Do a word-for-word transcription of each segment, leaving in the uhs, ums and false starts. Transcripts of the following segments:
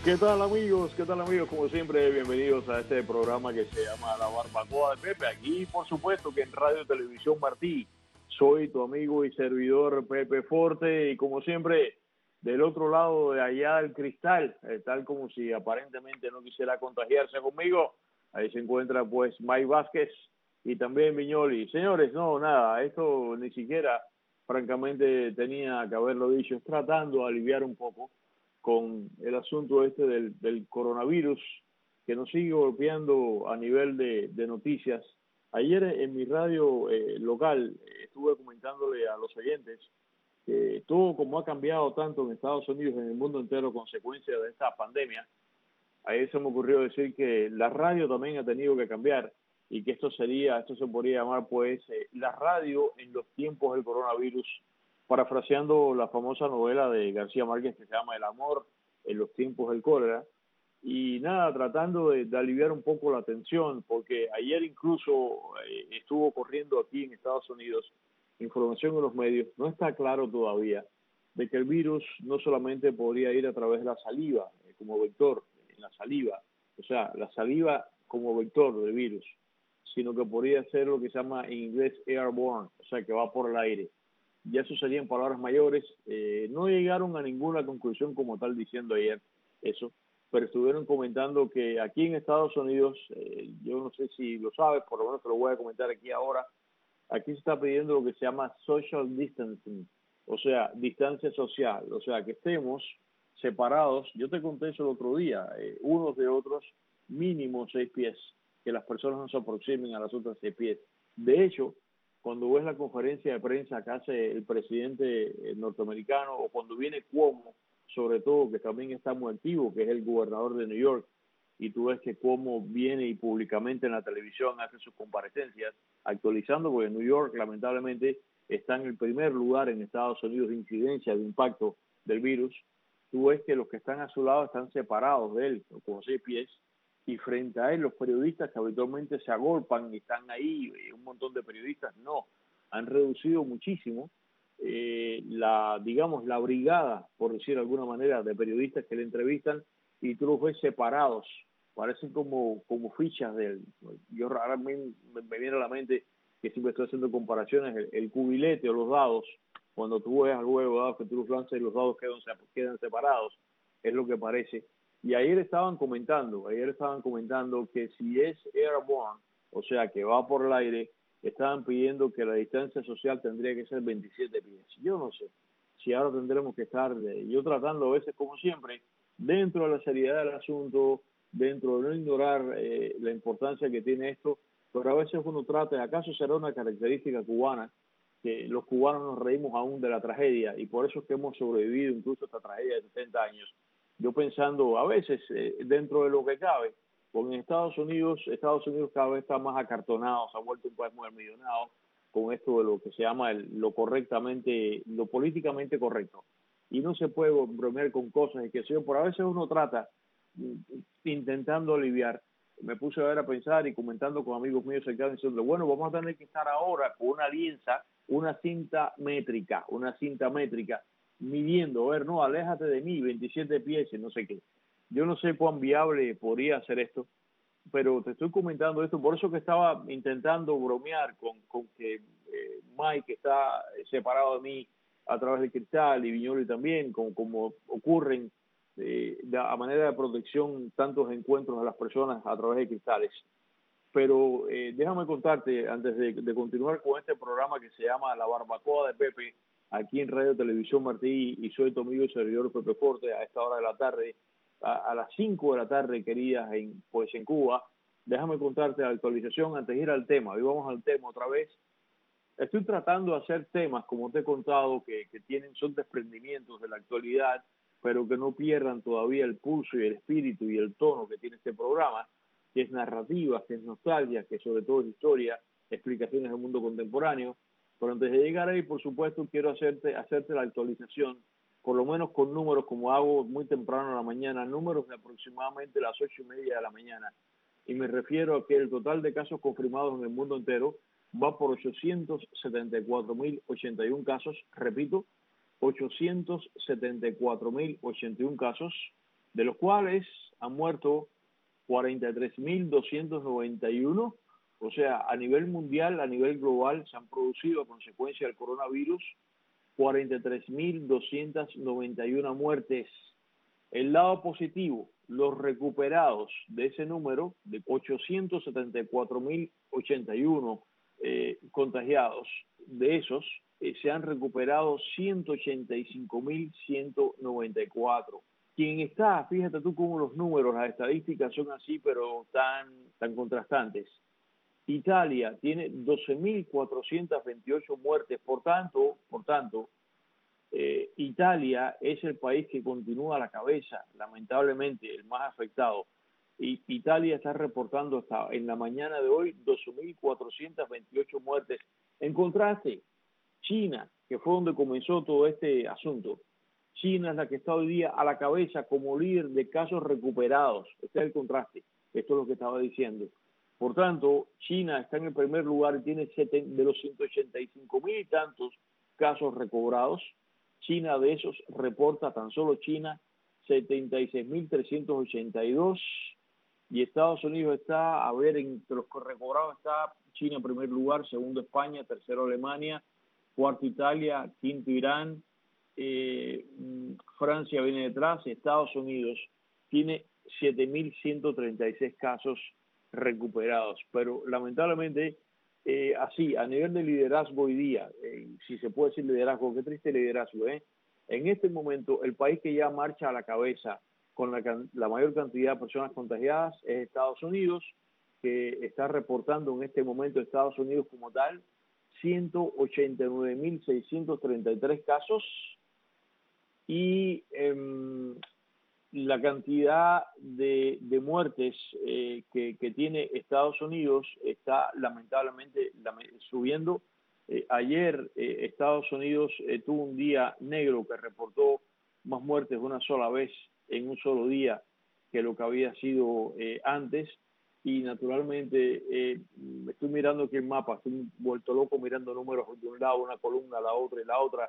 ¿Qué tal amigos? ¿Qué tal amigos? Como siempre, bienvenidos a este programa que se llama La Barbacoa de Pepe. Aquí, por supuesto, que en Radio Televisión Martí. Soy tu amigo y servidor Pepe Forte y como siempre, del otro lado de allá del cristal, eh, tal como si aparentemente no quisiera contagiarse conmigo, ahí se encuentra pues Mike Vázquez y también Viñoli. Señores, no, nada, esto ni siquiera francamente tenía que haberlo dicho, es tratando de aliviar un poco con el asunto este del, del coronavirus que nos sigue golpeando a nivel de, de noticias. Ayer en mi radio eh, local eh, estuve comentándole a los oyentes que todo como ha cambiado tanto en Estados Unidos y en el mundo entero a consecuencia de esta pandemia. Ayer se me ocurrió decir que la radio también ha tenido que cambiar y que esto sería, esto se podría llamar pues eh, la radio en los tiempos del coronavirus, parafraseando la famosa novela de García Márquez que se llama El amor en los tiempos del cólera. Y nada, tratando de, de aliviar un poco la tensión, porque ayer incluso eh, estuvo corriendo aquí en Estados Unidos información en los medios, no está claro todavía de que el virus no solamente podría ir a través de la saliva, eh, como vector, en la saliva, o sea, la saliva como vector del virus, sino que podría ser lo que se llama en inglés airborne, o sea, que va por el aire. Ya eso serían palabras mayores. Eh, no llegaron a ninguna conclusión como tal diciendo ayer eso, pero estuvieron comentando que aquí en Estados Unidos, eh, yo no sé si lo sabes, por lo menos te lo voy a comentar aquí ahora, aquí se está pidiendo lo que se llama social distancing, o sea, distancia social, o sea, que estemos separados. Yo te conté eso el otro día, eh, unos de otros, mínimo seis pies, que las personas no se aproximen a las otras seis pies. De hecho, cuando ves la conferencia de prensa que hace el presidente norteamericano o cuando viene Cuomo, sobre todo, que también está muy activo, que es el gobernador de New York, y tú ves que Cuomo viene y públicamente en la televisión hace sus comparecencias, actualizando, porque New York lamentablemente está en el primer lugar en Estados Unidos de incidencia, de impacto del virus. Tú ves que los que están a su lado están separados de él, con seis pies, y frente a él los periodistas que habitualmente se agolpan y están ahí, un montón de periodistas, no, han reducido muchísimo eh, la, digamos, la brigada, por decir de alguna manera, de periodistas que le entrevistan y tú los ves separados, parecen como, como fichas de él. Yo ahora me, me viene a la mente que siempre estoy haciendo comparaciones, el, el cubilete o los dados, cuando tú ves al juego dados que tú los lanzas y los dados quedan, quedan separados, es lo que parece. Y ayer estaban comentando, ayer estaban comentando que si es airborne, o sea, que va por el aire, estaban pidiendo que la distancia social tendría que ser veintisiete pies. Yo no sé si ahora tendremos que estar, de, yo tratando a veces, como siempre, dentro de la seriedad del asunto, dentro de no ignorar eh, la importancia que tiene esto, pero a veces uno trata, ¿acaso será una característica cubana? Que los cubanos nos reímos aún de la tragedia y por eso es que hemos sobrevivido incluso a esta tragedia de setenta años. Yo pensando a veces eh, dentro de lo que cabe, porque en Estados Unidos, Estados Unidos cada vez está más acartonado, se ha vuelto un país muy almidonado con esto de lo que se llama el, lo correctamente, lo políticamente correcto. Y no se puede bromear con cosas y que sé yo, por a veces uno trata intentando aliviar. Me puse a ver a pensar y comentando con amigos míos cercanos diciendo, bueno, vamos a tener que estar ahora con una alianza, una cinta métrica, una cinta métrica, midiendo, a ver, no, aléjate de mí, veintisiete pies y no sé qué. Yo no sé cuán viable podría hacer esto, pero te estoy comentando esto, por eso que estaba intentando bromear con, con que eh, Mike está separado de mí a través del cristal y Viñoli también, como, como ocurren eh, de, a manera de protección tantos encuentros de las personas a través de cristales. Pero eh, déjame contarte, antes de, de continuar con este programa que se llama La Barbacoa de Pepe, aquí en Radio Televisión Martí, y soy tu amigo y servidor Pepe Forte, a esta hora de la tarde, a, a las cinco de la tarde, queridas, en, pues en Cuba. Déjame contarte la actualización antes de ir al tema. Hoy vamos al tema otra vez. Estoy tratando de hacer temas, como te he contado, que, que tienen, son desprendimientos de la actualidad, pero que no pierdan todavía el pulso y el espíritu y el tono que tiene este programa, que es narrativa, que es nostalgia, que sobre todo es historia, explicaciones del mundo contemporáneo. Pero antes de llegar ahí, por supuesto, quiero hacerte, hacerte la actualización, por lo menos con números, como hago muy temprano en la mañana, números de aproximadamente las ocho y media de la mañana. Y me refiero a que el total de casos confirmados en el mundo entero va por ochocientos setenta y cuatro mil ochenta y uno casos, repito, ochocientos setenta y cuatro mil ochenta y uno casos, de los cuales han muerto cuarenta y tres mil doscientos noventa y uno. O sea, a nivel mundial, a nivel global, se han producido a consecuencia del coronavirus cuarenta y tres mil doscientos noventa y uno muertes. El lado positivo, los recuperados de ese número, de ochocientos setenta y cuatro mil ochenta y uno eh, contagiados, de esos eh, se han recuperado ciento ochenta y cinco mil ciento noventa y cuatro. Quien está, fíjate tú cómo los números, las estadísticas son así, pero tan, tan contrastantes. Italia tiene doce mil cuatrocientos veintiocho muertes, por tanto, por tanto, eh, Italia es el país que continúa a la cabeza, lamentablemente, el más afectado. Y Italia está reportando hasta en la mañana de hoy doce mil cuatrocientos veintiocho muertes. En contraste, China, que fue donde comenzó todo este asunto, China es la que está hoy día a la cabeza como líder de casos recuperados. Este es el contraste, esto es lo que estaba diciendo. Por tanto, China está en el primer lugar y tiene de los ciento ochenta y cinco mil y tantos casos recobrados. China de esos reporta tan solo China setenta y seis mil trescientos ochenta y dos y Estados Unidos está, a ver, entre los recobrados está China en primer lugar, segundo España, tercero Alemania, cuarto Italia, quinto Irán, eh, Francia viene detrás, Estados Unidos tiene siete mil ciento treinta y seis casos recuperados, pero lamentablemente eh, así, a nivel de liderazgo hoy día, eh, si se puede decir liderazgo, qué triste liderazgo, ¿eh? En este momento, el país que ya marcha a la cabeza con la, la mayor cantidad de personas contagiadas es Estados Unidos, que está reportando en este momento Estados Unidos como tal ciento ochenta y nueve mil seiscientos treinta y tres casos y eh, la cantidad de, de muertes eh, que, que tiene Estados Unidos está lamentablemente subiendo. Eh, ayer eh, Estados Unidos eh, tuvo un día negro que reportó más muertes de una sola vez en un solo día que lo que había sido eh, antes. Y naturalmente eh, estoy mirando aquí el mapa, estoy vuelto loco mirando números de un lado, una columna, la otra y la otra,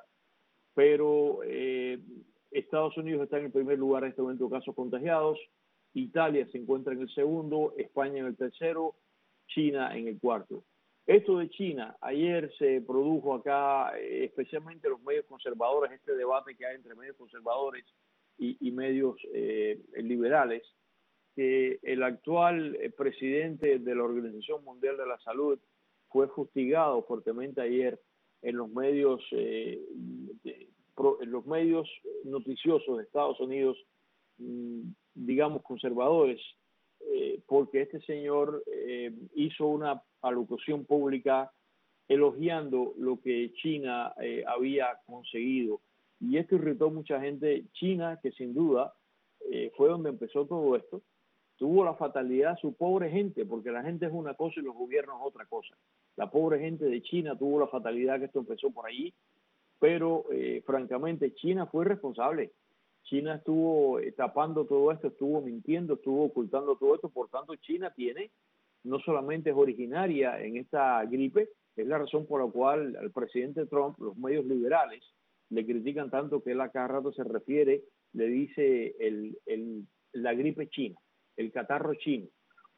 pero eh, Estados Unidos está en el primer lugar en este momento de casos contagiados, Italia se encuentra en el segundo, España en el tercero, China en el cuarto. Esto de China, ayer se produjo acá, eh, especialmente los medios conservadores, este debate que hay entre medios conservadores y, y medios eh, liberales, que el actual presidente de la Organización Mundial de la Salud fue fustigado fuertemente ayer en los medios eh, de, pro, en los medios noticiosos de Estados Unidos, mmm, digamos conservadores, eh, porque este señor eh, hizo una alocución pública elogiando lo que China eh, había conseguido. Y esto irritó a mucha gente. China, que sin duda eh, fue donde empezó todo esto, tuvo la fatalidad, su pobre gente, porque la gente es una cosa y los gobiernos es otra cosa. La pobre gente de China tuvo la fatalidad que esto empezó por allí, pero eh, francamente China fue responsable. China estuvo eh, tapando todo esto, estuvo mintiendo, estuvo ocultando todo esto, por tanto China tiene, no solamente es originaria en esta gripe, es la razón por la cual al presidente Trump, los medios liberales, le critican tanto que él a cada rato se refiere, le dice el, el, la gripe china, el catarro chino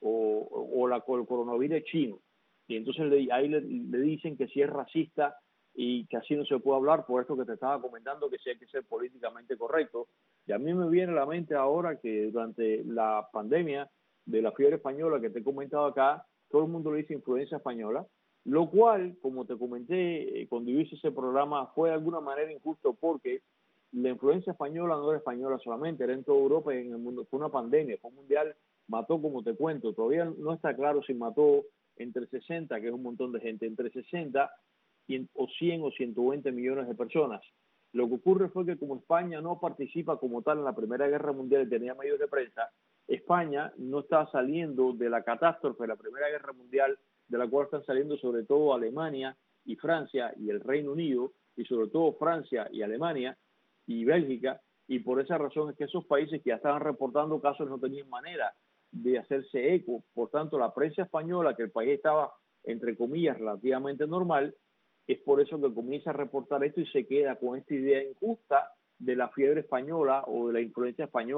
o, o, la, o el coronavirus chino. Y entonces le, ahí le, le dicen que si es racista y que así no se puede hablar, por esto que te estaba comentando, que sí hay que ser políticamente correcto. Y a mí me viene a la mente ahora que durante la pandemia de la fiebre española que te he comentado acá, todo el mundo le dice influencia española, lo cual, como te comenté eh, cuando hice ese programa, fue de alguna manera injusto porque la influencia española no era española solamente, era en toda Europa y en el mundo. Fue una pandemia, fue mundial, mató, como te cuento, todavía no está claro si mató entre sesenta, que es un montón de gente, entre sesenta y, o cien o ciento veinte millones de personas. Lo que ocurre fue que como España no participa como tal en la Primera Guerra Mundial y tenía medios de prensa, España no está saliendo de la catástrofe de la Primera Guerra Mundial, de la cual están saliendo sobre todo Alemania y Francia y el Reino Unido, y sobre todo Francia y Alemania y Bélgica, y por esa razón es que esos países que ya estaban reportando casos no tenían manera de hacerse eco. Por tanto, la prensa española, que el país estaba, entre comillas, relativamente normal, es por eso que comienza a reportar esto y se queda con esta idea injusta de la fiebre española o de la influencia española.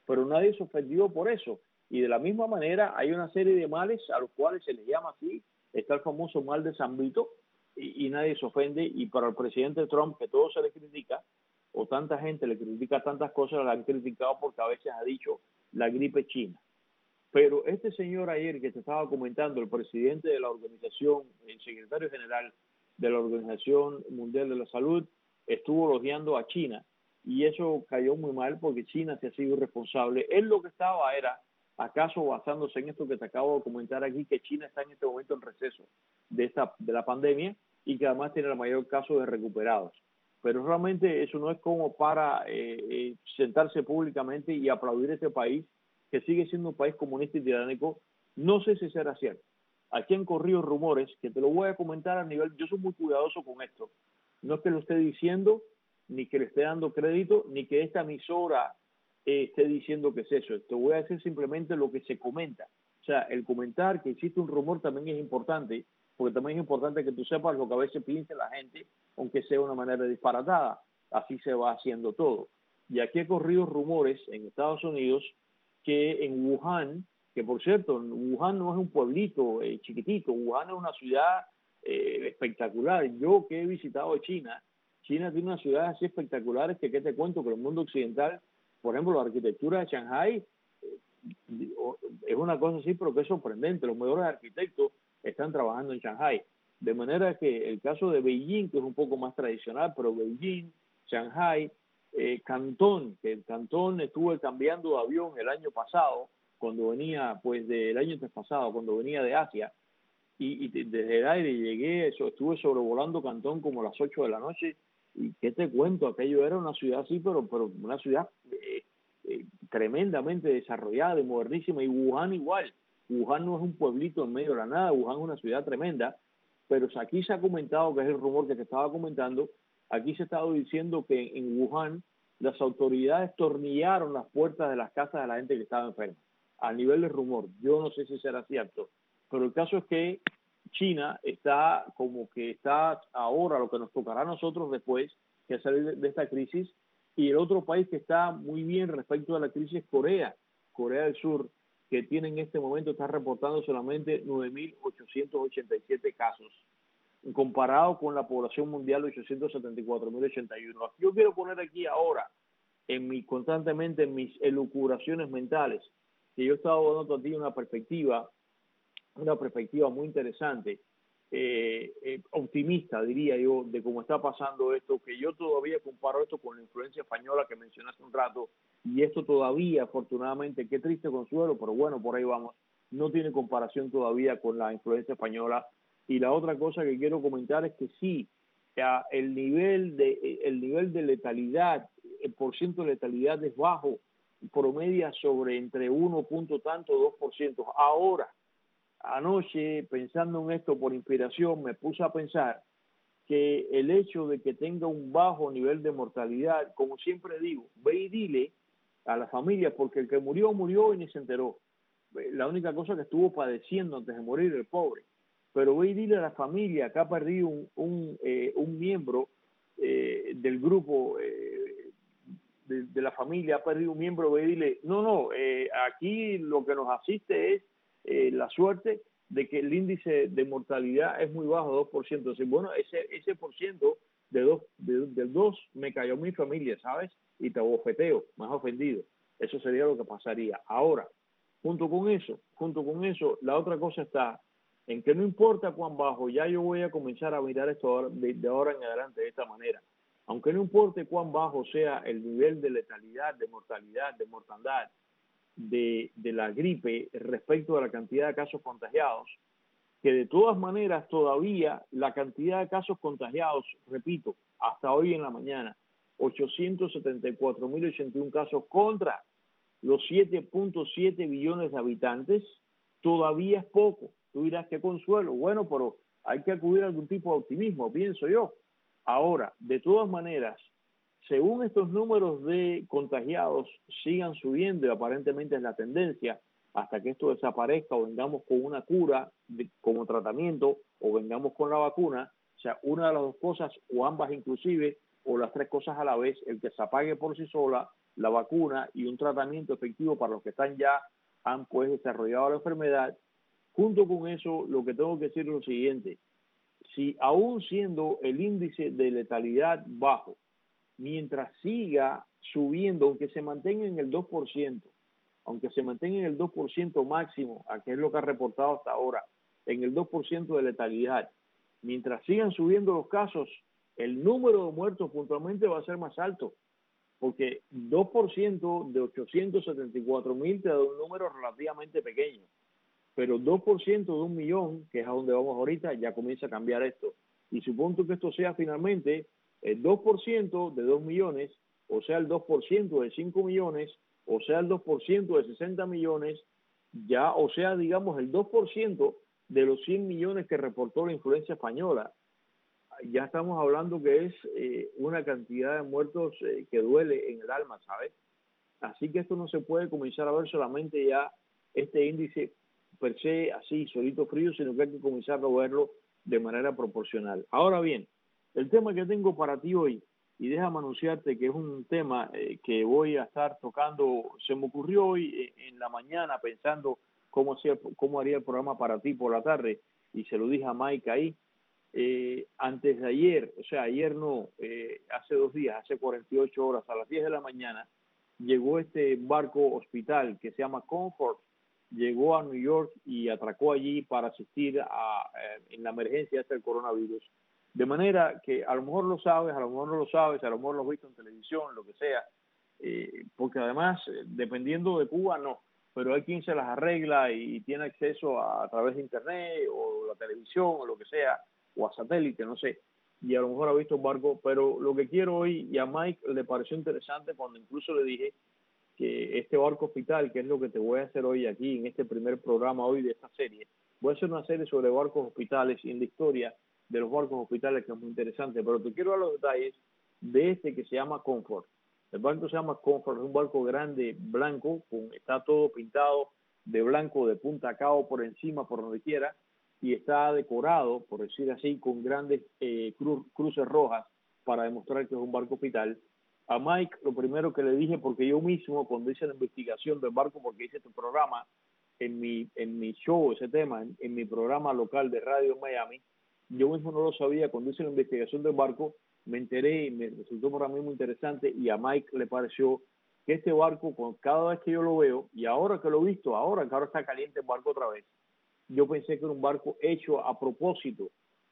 pero nadie se ofendió por eso. Y de la misma manera hay una serie de males a los cuales se les llama así. Está el famoso mal de San Vito y, y nadie se ofende. Y para el presidente Trump, que todo se le critica, o tanta gente le critica tantas cosas, la han criticado porque a veces ha dicho la gripe china. Pero este señor ayer que te estaba comentando, el presidente de la organización, el secretario general de la Organización Mundial de la Salud, estuvo elogiando a China y eso cayó muy mal porque China se ha sido irresponsable. Él lo que estaba era, acaso basándose en esto que te acabo de comentar aquí, que China está en este momento en receso de, esta, de la pandemia y que además tiene el mayor caso de recuperados. Pero realmente eso no es como para eh, eh, sentarse públicamente y aplaudir a este país que sigue siendo un país comunista y tiránico. No sé si será cierto. Aquí han corrido rumores que te lo voy a comentar a nivel, yo soy muy cuidadoso con esto. No es que lo esté diciendo, ni que le esté dando crédito, ni que esta emisora eh, esté diciendo que es eso. Te voy a decir simplemente lo que se comenta. O sea, el comentar que existe un rumor también es importante, porque también es importante que tú sepas lo que a veces piensa la gente, aunque sea de una manera disparatada. Así se va haciendo todo. Y aquí he corrido rumores en Estados Unidos que en Wuhan, que por cierto, Wuhan no es un pueblito eh, chiquitito, Wuhan es una ciudad eh, espectacular. Yo que he visitado China, China tiene unas ciudades así espectaculares que, ¿qué te cuento? Que el mundo occidental, por ejemplo, la arquitectura de Shanghái eh, es una cosa así, pero que es sorprendente. Los mejores arquitectos están trabajando en Shanghái. De manera que el caso de Beijing, que es un poco más tradicional, pero Beijing, Shanghái, eh, Cantón, que el Cantón estuve cambiando de avión el año pasado, cuando venía, pues del año pasado, cuando venía de Asia, y, y desde el aire llegué, eso, estuve sobrevolando Cantón como a las ocho de la noche, y qué te cuento, aquello era una ciudad así, pero, pero una ciudad eh, eh, tremendamente desarrollada y modernísima, y Wuhan igual. Wuhan no es un pueblito en medio de la nada, Wuhan es una ciudad tremenda, pero aquí se ha comentado, que es el rumor que te estaba comentando, aquí se ha estado diciendo que en Wuhan las autoridades tornillaron las puertas de las casas de la gente que estaba enferma, a nivel de rumor. Yo no sé si será cierto, pero el caso es que China está como que está ahora lo que nos tocará a nosotros después que salir de esta crisis, y el otro país que está muy bien respecto a la crisis es Corea, Corea del Sur, que tiene en este momento, está reportando solamente nueve mil ochocientos ochenta y siete casos, comparado con la población mundial de ochocientos setenta y cuatro mil ochenta y uno. Yo quiero poner aquí ahora, en mi, constantemente en mis elucubraciones mentales, que yo estaba dando a ti una perspectiva, una perspectiva muy interesante, eh, eh, optimista, diría yo, de cómo está pasando esto, que yo todavía comparo esto con la influencia española que mencioné hace un rato, y esto todavía, afortunadamente, qué triste consuelo, pero bueno, por ahí vamos, no tiene comparación todavía con la influencia española. Y la otra cosa que quiero comentar es que sí, el nivel de, el nivel de letalidad, el porciento de letalidad es bajo, promedia sobre entre uno punto tanto, dos por ciento. Ahora, anoche, pensando en esto por inspiración, me puse a pensar que el hecho de que tenga un bajo nivel de mortalidad, como siempre digo, ve y dile a la familia, porque el que murió, murió y ni se enteró. La única cosa que estuvo padeciendo antes de morir, el pobre. Pero ve y dile a la familia que ha perdido un, un, eh, un miembro eh, del grupo, eh, de, de la familia, ha perdido un miembro, ve y dile, no, no, eh, aquí lo que nos asiste es eh, la suerte de que el índice de mortalidad es muy bajo, dos por ciento. Entonces, bueno, ese, ese por ciento de dos, de, del dos me cayó mi familia, ¿sabes? Y te bofeteo, más ofendido. Eso sería lo que pasaría. Ahora, junto con eso, junto con eso, la otra cosa está en que no importa cuán bajo, ya yo voy a comenzar a mirar esto ahora, de, de ahora en adelante de esta manera. Aunque no importe cuán bajo sea el nivel de letalidad, de mortalidad, de mortandad, de, de la gripe respecto a la cantidad de casos contagiados, que de todas maneras todavía la cantidad de casos contagiados, repito, hasta hoy en la mañana, ochocientos setenta y cuatro mil ochenta y uno casos contra los siete punto siete billones de habitantes, todavía es poco. Tú dirás, qué consuelo. Bueno, pero hay que acudir a algún tipo de optimismo, pienso yo. Ahora, de todas maneras, según estos números de contagiados sigan subiendo, y aparentemente es la tendencia, hasta que esto desaparezca o vengamos con una cura de, como tratamiento, o vengamos con la vacuna, o sea, una de las dos cosas, o ambas inclusive, o las tres cosas a la vez, el que se apague por sí sola, la vacuna y un tratamiento efectivo para los que están ya, han pues desarrollado la enfermedad. Junto con eso, lo que tengo que decir es lo siguiente: si aún siendo el índice de letalidad bajo, mientras siga subiendo, aunque se mantenga en el dos por ciento, aunque se mantenga en el dos por ciento máximo, a que es lo que ha reportado hasta ahora, en el dos por ciento de letalidad, mientras sigan subiendo los casos, el número de muertos puntualmente va a ser más alto, porque dos por ciento de ochocientos setenta y cuatro mil te da un número relativamente pequeño, pero dos por ciento de un millón, que es a donde vamos ahorita, ya comienza a cambiar esto. Y supongo que esto sea finalmente el dos por ciento de dos millones, o sea el dos por ciento de cinco millones, o sea el dos por ciento de sesenta millones, ya, o sea, digamos, el dos por ciento de los cien millones que reportó la influencia española. Ya estamos hablando que es eh, una cantidad de muertos eh, que duele en el alma, ¿sabes? Así que esto no se puede comenzar a ver solamente ya este índice per se así, solito frío, sino que hay que comenzar a verlo de manera proporcional. Ahora bien, el tema que tengo para ti hoy, y déjame anunciarte que es un tema eh, que voy a estar tocando, se me ocurrió hoy eh, en la mañana pensando cómo, hacía, cómo haría el programa para ti por la tarde, y se lo dije a Mike ahí. Eh, antes de ayer, o sea, ayer no, eh, hace dos días, hace cuarenta y ocho horas, a las diez de la mañana, llegó este barco hospital que se llama Comfort, llegó a New York y atracó allí para asistir a, eh, en la emergencia esta del coronavirus. De manera que a lo mejor lo sabes, a lo mejor no lo sabes, a lo mejor lo has visto en televisión, lo que sea, eh, porque además, eh, dependiendo de Cuba, no, pero hay quien se las arregla y, y tiene acceso a, a través de internet o la televisión o lo que sea, o a satélite, no sé, y a lo mejor ha visto un barco, pero lo que quiero hoy, y a Mike le pareció interesante cuando incluso le dije que este barco hospital, que es lo que te voy a hacer hoy aquí, en este primer programa hoy de esta serie, voy a hacer una serie sobre barcos hospitales y en la historia de los barcos hospitales, que es muy interesante, pero te quiero dar los detalles de este que se llama Comfort. El barco se llama Comfort, es un barco grande, blanco, con, está todo pintado de blanco de punta a cabo, por encima, por donde quiera, y está decorado, por decir así, con grandes eh, cru cruces rojas para demostrar que es un barco hospital. A Mike lo primero que le dije, porque yo mismo cuando hice la investigación del barco, porque hice este programa en mi, en mi show, ese tema, en, en mi programa local de radio en Miami, yo mismo no lo sabía. Cuando hice la investigación del barco, me enteré y me resultó para mí muy interesante, y a Mike le pareció que este barco, con cada vez que yo lo veo, y ahora que lo he visto, ahora que ahora está caliente el barco otra vez, yo pensé que era un barco hecho a propósito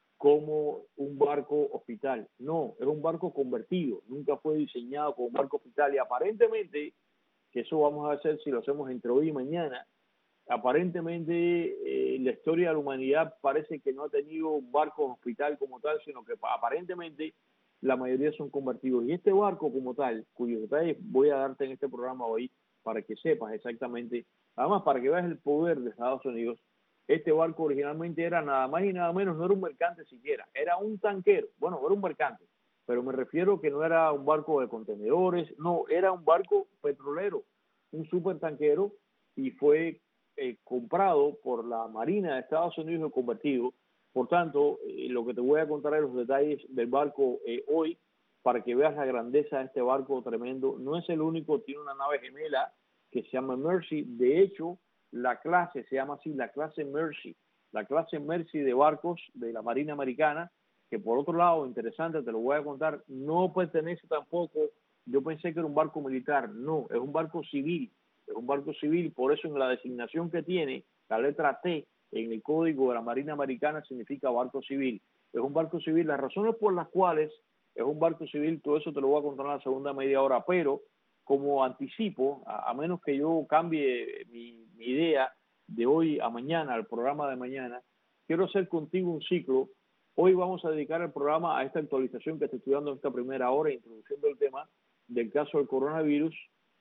como un barco hospital. No, era un barco convertido, nunca fue diseñado como un barco hospital, y aparentemente, que eso vamos a hacer si lo hacemos entre hoy y mañana, aparentemente eh, la historia de la humanidad parece que no ha tenido barcos hospital como tal, sino que aparentemente la mayoría son convertidos. Y este barco como tal, cuyos detalles voy a darte en este programa hoy, para que sepas exactamente, además para que veas el poder de Estados Unidos. Este barco originalmente era nada más y nada menos, no era un mercante siquiera, era un tanquero. Bueno, era un mercante, pero me refiero que no era un barco de contenedores, no, era un barco petrolero, un supertanquero, y fue eh, comprado por la Marina de Estados Unidos y convertido. Por tanto, eh, lo que te voy a contar es los detalles del barco eh, hoy, para que veas la grandeza de este barco tremendo. No es el único, tiene una nave gemela que se llama Mercy. De hecho, la clase se llama así, la clase Mercy, la clase Mercy de barcos de la Marina Americana, que por otro lado, interesante, te lo voy a contar, no pertenece tampoco, yo pensé que era un barco militar, no, es un barco civil, es un barco civil, por eso en la designación que tiene, la letra T en el código de la Marina Americana significa barco civil, es un barco civil. Las razones por las cuales es un barco civil, todo eso te lo voy a contar en la segunda media hora, pero como anticipo, a, a menos que yo cambie mi, mi idea de hoy a mañana, al programa de mañana, quiero hacer contigo un ciclo. Hoy vamos a dedicar el programa a esta actualización que estoy estudiando en esta primera hora, introduciendo el tema del caso del coronavirus,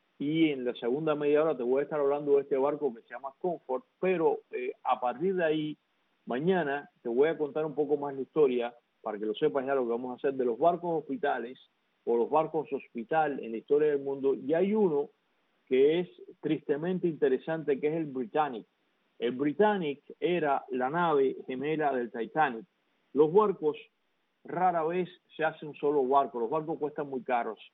y en la segunda media hora te voy a estar hablando de este barco que se llama Comfort, pero eh, a partir de ahí, mañana te voy a contar un poco más la historia, para que lo sepas ya lo que vamos a hacer de los barcos hospitales, o los barcos hospital en la historia del mundo. Y hay uno que es tristemente interesante, que es el Britannic. El Britannic era la nave gemela del Titanic. Los barcos rara vez se hace un solo barco, los barcos cuestan muy caros.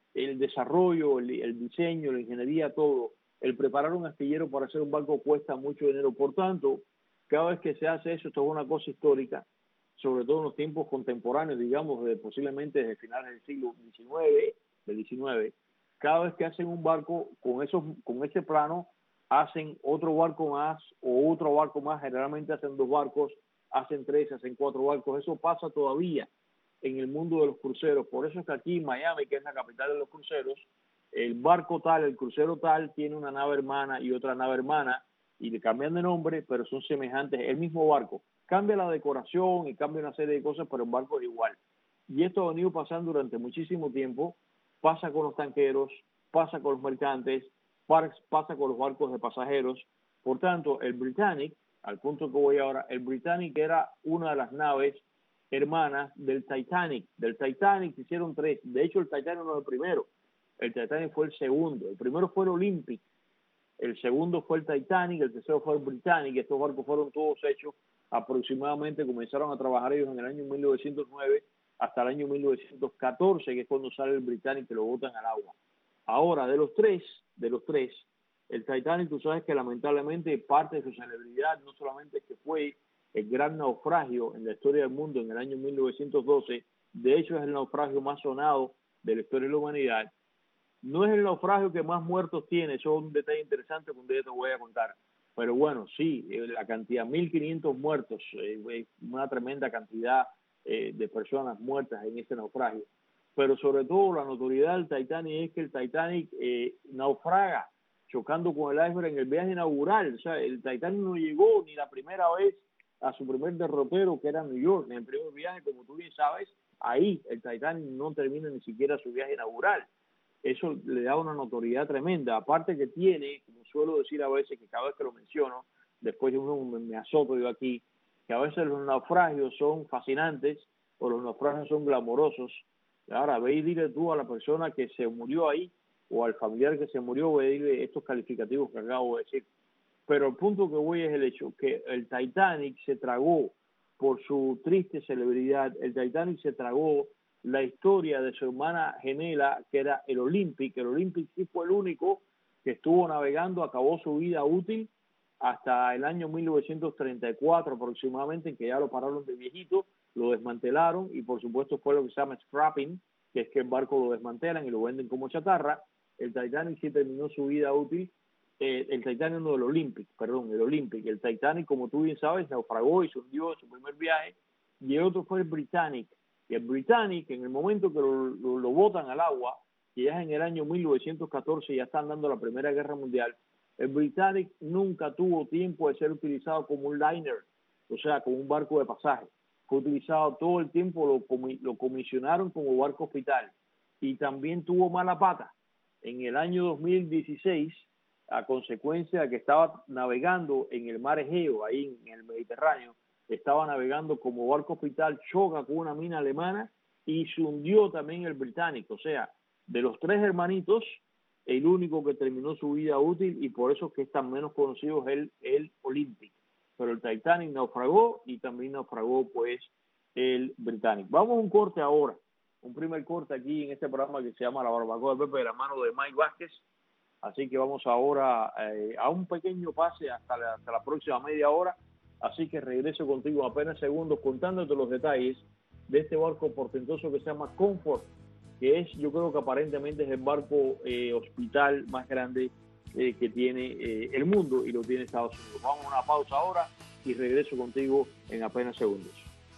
el desarrollo, el, el diseño, la ingeniería, todo. El preparar un astillero para hacer un barco cuesta mucho dinero. Por tanto, cada vez que se hace eso, esto es una cosa histórica, sobre todo en los tiempos contemporáneos, digamos, de, posiblemente desde finales del siglo diecinueve, del diecinueve, cada vez que hacen un barco con, esos, con ese plano, hacen otro barco más o otro barco más, generalmente hacen dos barcos, hacen tres, hacen cuatro barcos. Eso pasa todavía en el mundo de los cruceros. Por eso es que aquí en Miami, que es la capital de los cruceros, el barco tal, el crucero tal, tiene una nave hermana y otra nave hermana, y le cambian de nombre, pero son semejantes, el mismo barco. Cambia la decoración y cambia una serie de cosas, pero el barco es igual. Y esto ha venido pasando durante muchísimo tiempo. Pasa con los tanqueros, pasa con los mercantes, pasa con los barcos de pasajeros. Por tanto, el Britannic, al punto que voy ahora, el Britannic era una de las naves hermanas del Titanic. Del Titanic se hicieron tres. De hecho, el Titanic no es el primero. El Titanic fue el segundo. El primero fue el Olympic. El segundo fue el Titanic. El tercero fue el Britannic. Estos barcos fueron todos hechos aproximadamente, comenzaron a trabajar ellos en el año mil novecientos nueve hasta el año mil novecientos catorce, que es cuando sale el Britannic, que lo botan al agua. Ahora, de los tres, de los tres, el Titanic, tú sabes que lamentablemente parte de su celebridad no solamente es que fue el gran naufragio en la historia del mundo en el año mil novecientos doce, de hecho es el naufragio más sonado de la historia de la humanidad. No es el naufragio que más muertos tiene, eso es un detalle interesante que un día te voy a contar. Pero bueno, sí, la cantidad, mil quinientos muertos, eh, una tremenda cantidad eh, de personas muertas en ese naufragio. Pero sobre todo la notoriedad del Titanic es que el Titanic eh, naufraga chocando con el iceberg en el viaje inaugural. O sea, el Titanic no llegó ni la primera vez a su primer derrotero, que era New York, en el primer viaje, como tú bien sabes, ahí el Titanic no termina ni siquiera su viaje inaugural. Eso le da una notoriedad tremenda. Aparte que tiene, como suelo decir a veces, que cada vez que lo menciono, después yo me, me azoto yo aquí, que a veces los naufragios son fascinantes o los naufragios son glamorosos. Ahora, ve y dile tú a la persona que se murió ahí o al familiar que se murió, ve y dile estos calificativos que acabo de decir. Pero el punto que voy es el hecho que el Titanic se tragó, por su triste celebridad, el Titanic se tragó la historia de su hermana gemela, que era el Olympic. El Olympic sí fue el único que estuvo navegando, acabó su vida útil hasta el año mil novecientos treinta y cuatro aproximadamente, en que ya lo pararon de viejito, lo desmantelaron y por supuesto fue lo que se llama scrapping, que es que el barco lo desmantelan y lo venden como chatarra. El Titanic sí terminó su vida útil, eh, el Titanic no, el Olympic, perdón, el Olympic. El Titanic, como tú bien sabes, naufragó y se hundió en su primer viaje, y el otro fue el Britannic. Y el Britannic, en el momento que lo, lo, lo botan al agua, que ya es en el año mil novecientos catorce, ya están dando la Primera Guerra Mundial, el Britannic nunca tuvo tiempo de ser utilizado como un liner, o sea, como un barco de pasaje. Fue utilizado todo el tiempo, lo, comi lo comisionaron como barco hospital, y también tuvo mala pata. En el año dos mil dieciséis, a consecuencia de que estaba navegando en el mar Egeo, ahí en el Mediterráneo, estaba navegando como barco hospital, choca con una mina alemana y se hundió también el Britannic. O sea, de los tres hermanitos, el único que terminó su vida útil, y por eso es que es tan menos conocido es el, el Olympic. Pero el Titanic naufragó y también naufragó pues el Britannic. Vamos a un corte ahora, un primer corte aquí en este programa que se llama La Barbacoa de Pepe, de la mano de Mike Vázquez. Así que vamos ahora eh, a un pequeño pase hasta la, hasta la próxima media hora. Así que regreso contigo en apenas segundos contándote los detalles de este barco portentoso que se llama Comfort, que es, yo creo que aparentemente es el barco eh, hospital más grande eh, que tiene eh, el mundo, y lo tiene Estados Unidos. Vamos a una pausa ahora y regreso contigo en apenas segundos.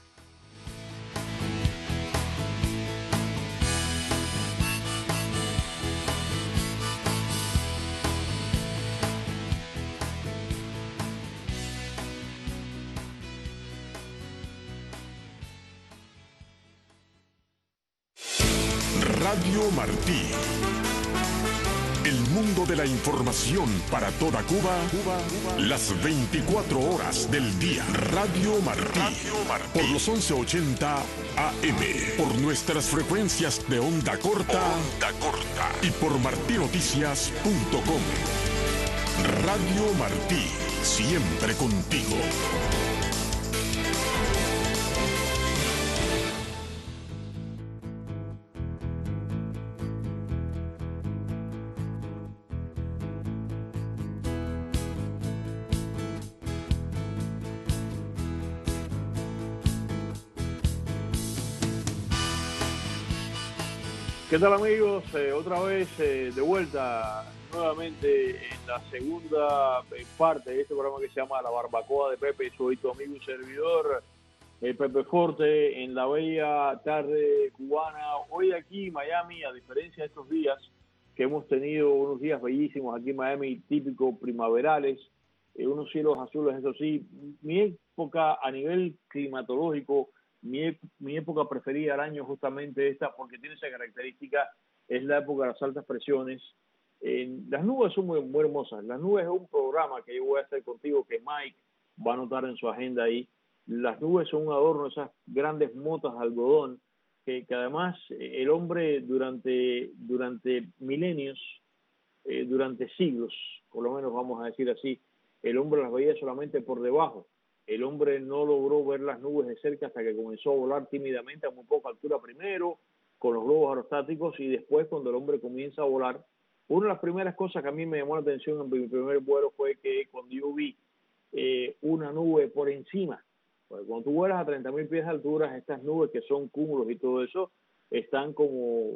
Radio Martí. El mundo de la información para toda Cuba, Cuba, Cuba. Las veinticuatro horas del día. Radio Martí. Radio Martí. Por los once ochenta A M. Por nuestras frecuencias de onda corta. Onda corta. Y por martí noticias punto com. Radio Martí. Siempre contigo. ¿Qué tal, amigos? Eh, otra vez eh, de vuelta nuevamente en la segunda eh, parte de este programa que se llama La Barbacoa de Pepe. Soy tu amigo y servidor, eh, Pepe Forte, en la bella tarde cubana. Hoy aquí en Miami, a diferencia de estos días que hemos tenido unos días bellísimos aquí en Miami, típicos primaverales, eh, unos cielos azules, eso sí. Mi época a nivel climatológico, Mi, mi época preferida del año justamente esta, porque tiene esa característica, es la época de las altas presiones. Eh, las nubes son muy, muy hermosas. Las nubes es un programa que yo voy a hacer contigo, que Mike va a anotar en su agenda ahí. Las nubes son un adorno, esas grandes motas de algodón, que, que además eh, el hombre durante, durante milenios, eh, durante siglos, por lo menos vamos a decir así, el hombre las veía solamente por debajo. El hombre no logró ver las nubes de cerca hasta que comenzó a volar tímidamente a muy poca altura primero, con los globos aerostáticos, y después cuando el hombre comienza a volar. Una de las primeras cosas que a mí me llamó la atención en mi primer vuelo fue que cuando yo vi eh, una nube por encima, pues cuando tú vuelas a treinta mil pies de altura, estas nubes que son cúmulos y todo eso, están como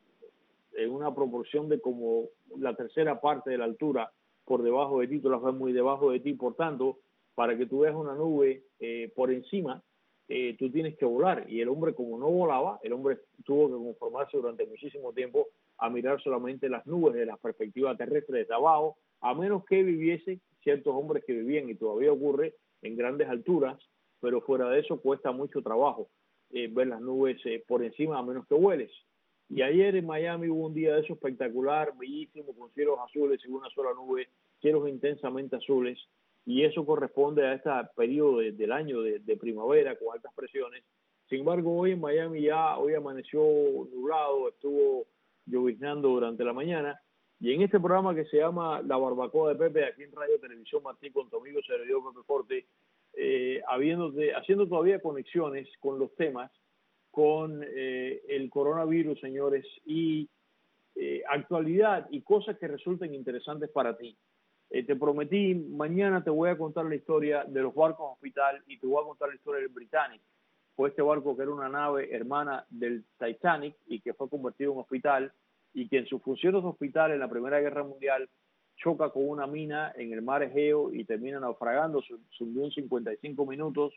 en una proporción de como la tercera parte de la altura por debajo de ti, tú las ves muy debajo de ti, por tanto, para que tú veas una nube eh, por encima, eh, tú tienes que volar. Y el hombre, como no volaba, el hombre tuvo que conformarse durante muchísimo tiempo a mirar solamente las nubes de la perspectiva terrestre desde abajo, a menos que viviese ciertos hombres que vivían, y todavía ocurre, en grandes alturas, pero fuera de eso cuesta mucho trabajo eh, ver las nubes eh, por encima, a menos que vueles. Y ayer en Miami hubo un día de eso espectacular, bellísimo, con cielos azules y una sola nube, cielos intensamente azules, y eso corresponde a este periodo de, del año de, de primavera con altas presiones. Sin embargo, hoy en Miami ya, hoy amaneció nublado, estuvo lloviznando durante la mañana, y en este programa que se llama La Barbacoa de Pepe, aquí en Radio Televisión Martí, con tu amigo servidor Pepe Forte, eh, habiéndote, haciendo todavía conexiones con los temas, con eh, el coronavirus, señores, y eh, actualidad y cosas que resulten interesantes para ti. Eh, te prometí, mañana te voy a contar la historia de los barcos hospital y te voy a contar la historia del Britannic. Fue este barco que era una nave hermana del Titanic y que fue convertido en hospital, y que en sus funciones de hospital en la Primera Guerra Mundial choca con una mina en el mar Egeo y termina naufragando, se hundió en cincuenta y cinco minutos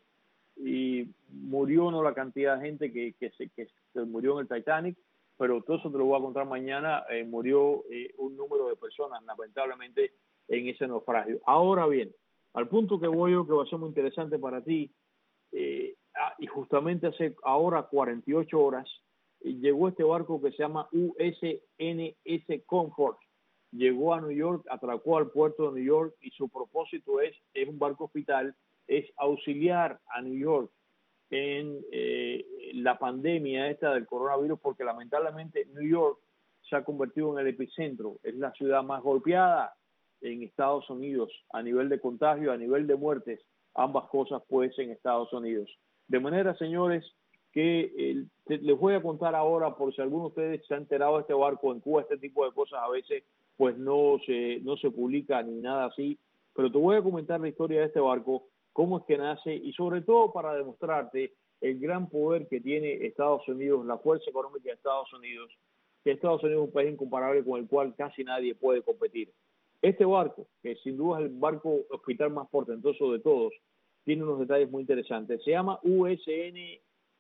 y murió no la cantidad de gente que, que, se, que se murió en el Titanic, pero todo eso te lo voy a contar mañana. Eh, murió eh, un número de personas, lamentablemente, en ese naufragio. Ahora bien, al punto que voy yo, que va a ser muy interesante para ti, eh, ah, y justamente hace ahora cuarenta y ocho horas, eh, llegó este barco que se llama U S N S Comfort, llegó a New York, atracó al puerto de New York, y su propósito es, es un barco hospital, es auxiliar a New York en eh, la pandemia esta del coronavirus, porque lamentablemente New York se ha convertido en el epicentro, es la ciudad más golpeada en Estados Unidos a nivel de contagio, a nivel de muertes, ambas cosas pues en Estados Unidos. De manera, señores, que eh, te, les voy a contar ahora, por si alguno de ustedes se ha enterado de este barco en Cuba, este tipo de cosas a veces pues no se, no se publica ni nada así, pero te voy a comentar la historia de este barco, cómo es que nace, y sobre todo para demostrarte el gran poder que tiene Estados Unidos, la fuerza económica de Estados Unidos, que Estados Unidos es un país incomparable con el cual casi nadie puede competir. Este barco, que sin duda es el barco hospital más portentoso de todos, tiene unos detalles muy interesantes. Se llama U S N,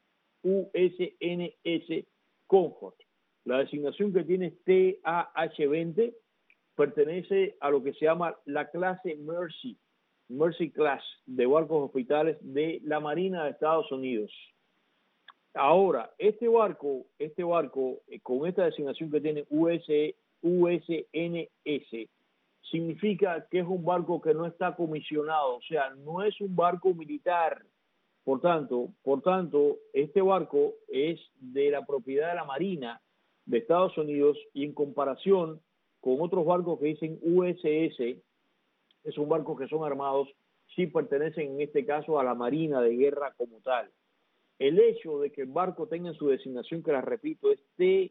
U S N S Comfort. La designación que tiene es T A H veinte, pertenece a lo que se llama la clase Mercy, Mercy Class de barcos hospitales de la Marina de Estados Unidos. Ahora, este barco, este barco eh, con esta designación que tiene U S, U S N S, significa que es un barco que no está comisionado, o sea, no es un barco militar. Por tanto, por tanto, este barco es de la propiedad de la Marina de Estados Unidos, y en comparación con otros barcos que dicen U S S, es un barco que son armados, sí pertenecen en este caso a la Marina de Guerra como tal. El hecho de que el barco tenga su designación, que la repito, es T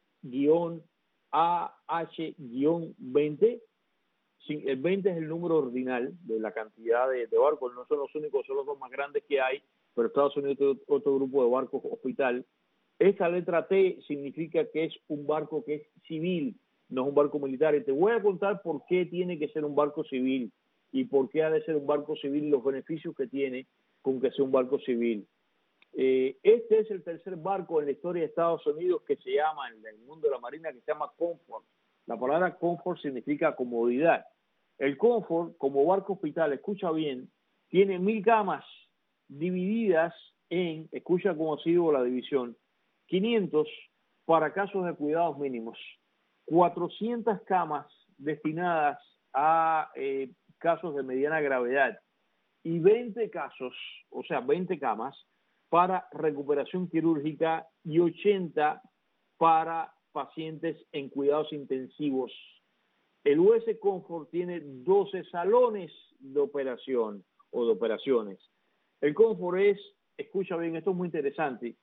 A H veinte, el veinte es el número ordinal de la cantidad de, de barcos, no son los únicos, son los dos más grandes que hay, pero Estados Unidos tiene otro grupo de barcos hospital, Esta letra T significa que es un barco que es civil, no es un barco militar. Y te voy a contar por qué tiene que ser un barco civil y por qué ha de ser un barco civil y los beneficios que tiene con que sea un barco civil. Eh, este es el tercer barco en la historia de Estados Unidos que se llama, en el mundo de la marina, que se llama Comfort. La palabra Comfort significa comodidad. El Comfort, como barco hospital, escucha bien, tiene mil camas divididas en, escucha cómo ha sido la división, quinientos para casos de cuidados mínimos, cuatrocientas camas destinadas a eh, casos de mediana gravedad y veinte casos, o sea, veinte camas para recuperación quirúrgica y ochenta para pacientes en cuidados intensivos. El U S Comfort tiene doce salones de operación o de operaciones. El Comfort es, escucha bien, esto es muy interesante,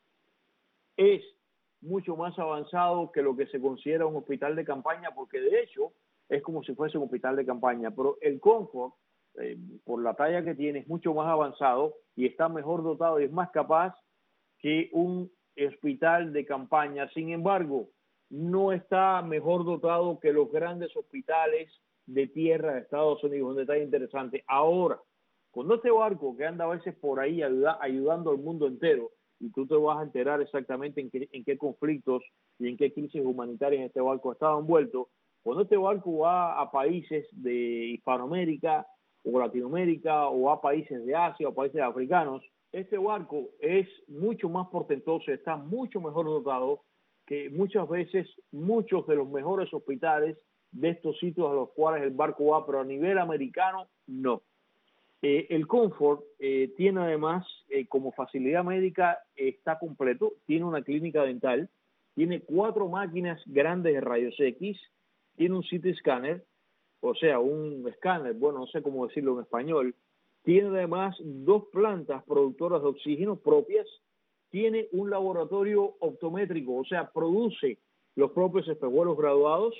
es mucho más avanzado que lo que se considera un hospital de campaña, porque de hecho es como si fuese un hospital de campaña, pero el Comfort, eh, por la talla que tiene, es mucho más avanzado y está mejor dotado y es más capaz que un hospital de campaña. Sin embargo, no está mejor dotado que los grandes hospitales de tierra de Estados Unidos, un detalle interesante. Ahora, cuando este barco que anda a veces por ahí ayuda, ayudando al mundo entero, y tú te vas a enterar exactamente en qué, en qué conflictos y en qué crisis humanitarias este barco estaba envuelto, cuando este barco va a países de Hispanoamérica o Latinoamérica o a países de Asia o países africanos, este barco es mucho más portentoso, está mucho mejor dotado que muchas veces muchos de los mejores hospitales de estos sitios a los cuales el barco va, pero a nivel americano no. Eh, el Comfort eh, tiene además, eh, como facilidad médica, eh, está completo, tiene una clínica dental, tiene cuatro máquinas grandes de rayos X, tiene un C T scanner, o sea, un escáner, bueno, no sé cómo decirlo en español, tiene además dos plantas productoras de oxígeno propias, tiene un laboratorio optométrico, o sea, produce los propios espejuelos graduados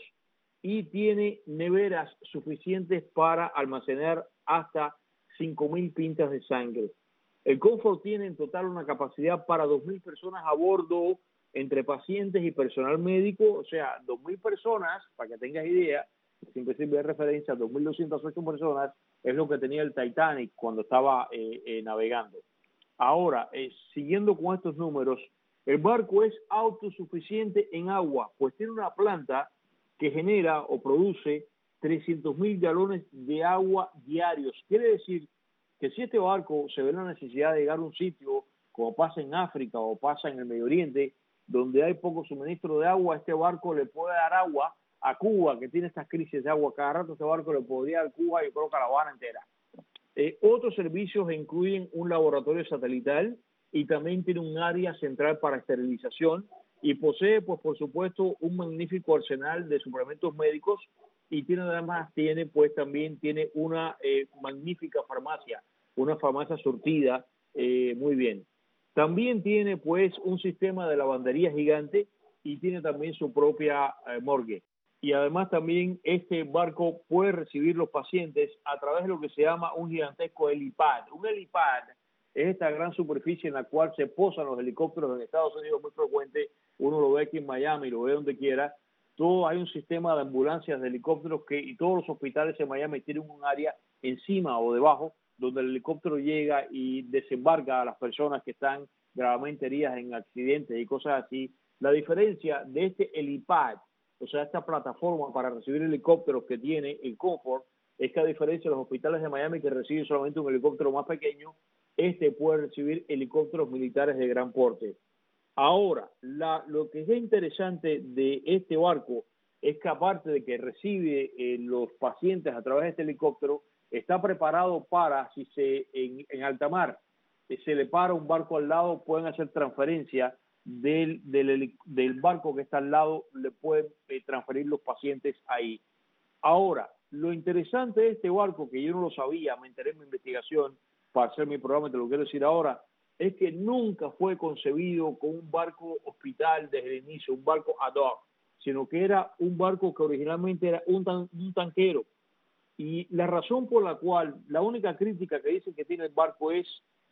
y tiene neveras suficientes para almacenar hasta cinco mil pintas de sangre. El Comfort tiene en total una capacidad para dos mil personas a bordo, entre pacientes y personal médico, o sea, dos mil personas, para que tengas idea, siempre sirve de referencia, dos mil doscientas ocho personas es lo que tenía el Titanic cuando estaba eh, eh, navegando. Ahora, eh, siguiendo con estos números, el barco es autosuficiente en agua, pues tiene una planta que genera o produce trescientos mil galones de agua diarios. Quiere decir que si este barco se ve la necesidad de llegar a un sitio, como pasa en África o pasa en el Medio Oriente, donde hay poco suministro de agua, este barco le puede dar agua a Cuba, que tiene estas crisis de agua. Cada rato este barco le podría dar Cuba, yo creo que a La Habana entera. Eh, otros servicios incluyen un laboratorio satelital y también tiene un área central para esterilización y posee, pues por supuesto, un magnífico arsenal de suplementos médicos y tiene además, tiene pues también tiene una eh, magnífica farmacia, una farmacia surtida eh, muy bien. También tiene pues un sistema de lavandería gigante y tiene también su propia eh, morgue. Y además también este barco puede recibir los pacientes a través de lo que se llama un gigantesco helipad. Un helipad es esta gran superficie en la cual se posan los helicópteros en Estados Unidos, muy frecuente. Uno lo ve aquí en Miami, lo ve donde quiera. Todo hay un sistema de ambulancias de helicópteros que y todos los hospitales en Miami tienen un área encima o debajo donde el helicóptero llega y desembarca a las personas que están gravemente heridas en accidentes y cosas así. La diferencia de este helipad, o sea, esta plataforma para recibir helicópteros que tiene el Comfort, es que a diferencia de los hospitales de Miami que reciben solamente un helicóptero más pequeño, este puede recibir helicópteros militares de gran porte. Ahora, la, lo que es interesante de este barco es que aparte de que recibe eh, los pacientes a través de este helicóptero, está preparado para, si se en, en alta mar eh, se le para un barco al lado, pueden hacer transferencia del, del, del barco que está al lado, le pueden eh, transferir los pacientes ahí. Ahora, lo interesante de este barco, que yo no lo sabía, me enteré en mi investigación para hacer mi programa, te lo quiero decir ahora, es que nunca fue concebido como un barco hospital desde el inicio, un barco ad hoc, sino que era un barco que originalmente era un, tan, un tanquero. Y la razón por la cual, la única crítica que dicen que tiene el barco es